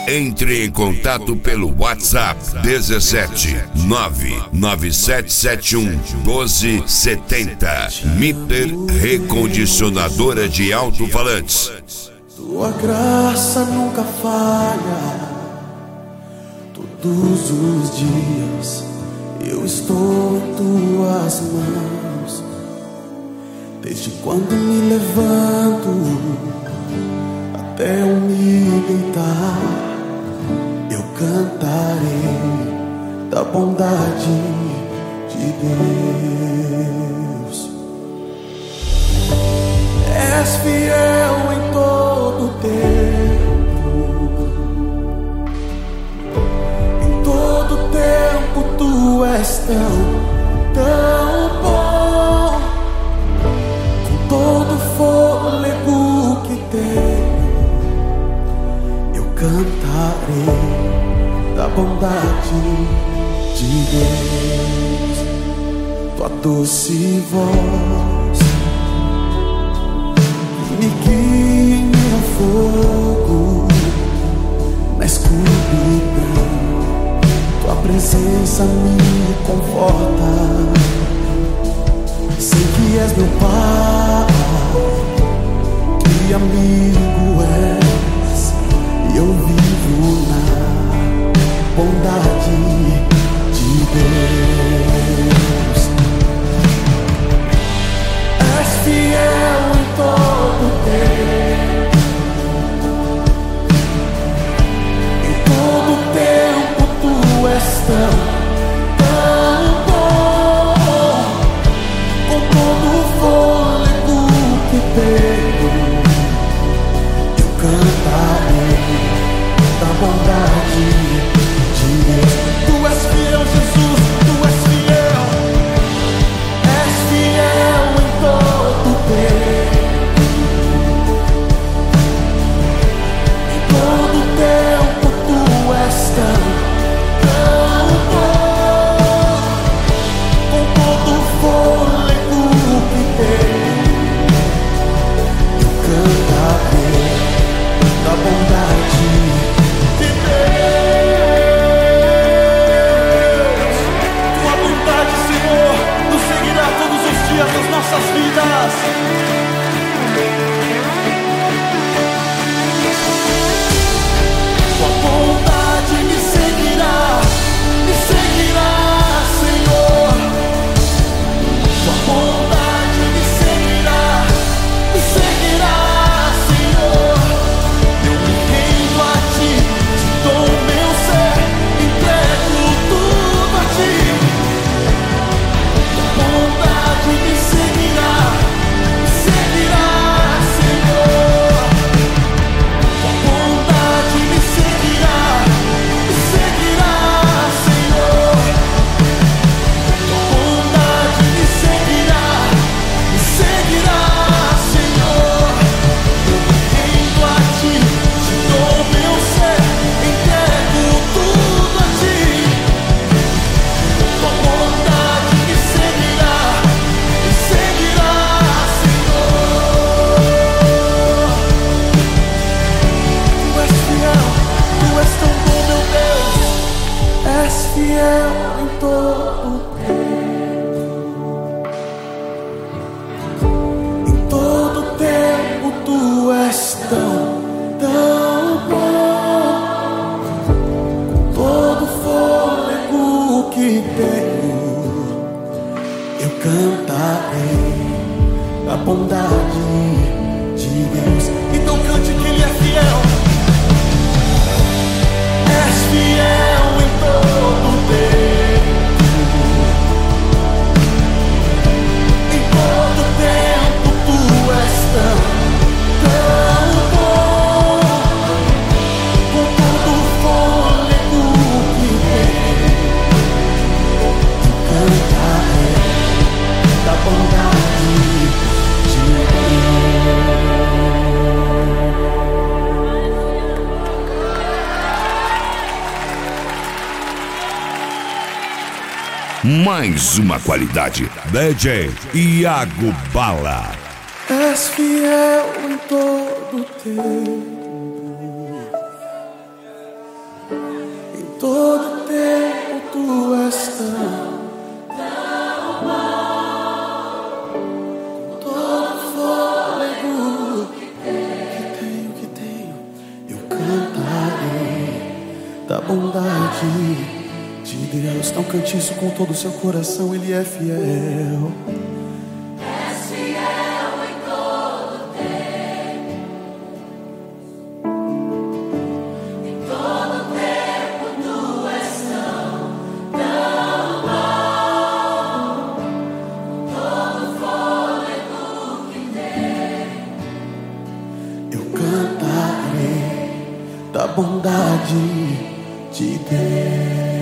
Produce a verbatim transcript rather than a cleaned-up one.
Entre em contato pelo WhatsApp dezessete nove nove sete sete um doze setenta. Mitter Recondicionadora de Alto-Falantes. Tua graça nunca falha. Todos os dias eu estou em tuas mãos. Desde quando me levanto até eu me deitar, eu cantarei da bondade de Deus. És fiel em todo tempo, em todo tempo tu és tão, tão bom. Com todo fôlego que tenho, eu cantarei da bondade de Deus. Tua doce voz me guia em meu fogo, na escuridão. Tua presença me conforta. Sei que és meu Pai, que amigo és, e eu vivo na bondade de Deus. És fiel em todo tempo, em todo tempo tu és tão, tão bom. Com todo o fôlego que tenho, eu cantarei da bondade de Deus. Tu és fiel, Jesus, tu és fiel. És fiel em todo tempo, em todo tempo tu és tão, tão bom. Com todo o fôlego que tenho, eu cantarei da bondade de Deus. Tua bondade, Senhor, nos seguirá todos os dias das nossas vidas. Tua bondade me seguirá, me seguirá, Senhor. Tua bondade me seguirá, me seguirá, Senhor. Eu me rendo a ti, te dou o meu ser, entrego tudo a ti. Tua bondade me seguirá, me seguirá, Senhor. Tua bondade me seguirá, me seguirá, Senhor. Tua bondade me seguirá, me seguirá, Senhor. Eu me rendo a ti, te dou o meu ser, entrego tudo a ti. Tua bondade me seguirá, me seguirá, Senhor. Tu és fiel, tu és tão bom, meu Deus. És fiel em todo tempo, em todo tempo tu és tão, tão bom. Todo fôlego que tenho, eu cantarei a bondade de Deus. Então cante que Ele é fiel. És fiel em todo tempo, em todo tempo tu és tão, tão bom. Com todo o fôlego que tenho, eu cantarei da bondade de Mais uma qualidade. D J Iago Bala. És fiel em todo tempo, todo tempo tu és tão, tão bom. Com todo fôlego que tenho, que tenho, eu cantarei da bondade de Deus. Não cante isso com todo o seu coração, Ele é fiel. És fiel em todo tempo. Em todo tempo tu és tão, tão bom. Com todo fôlego que tenho, Eu cantarei da bondade de Deus.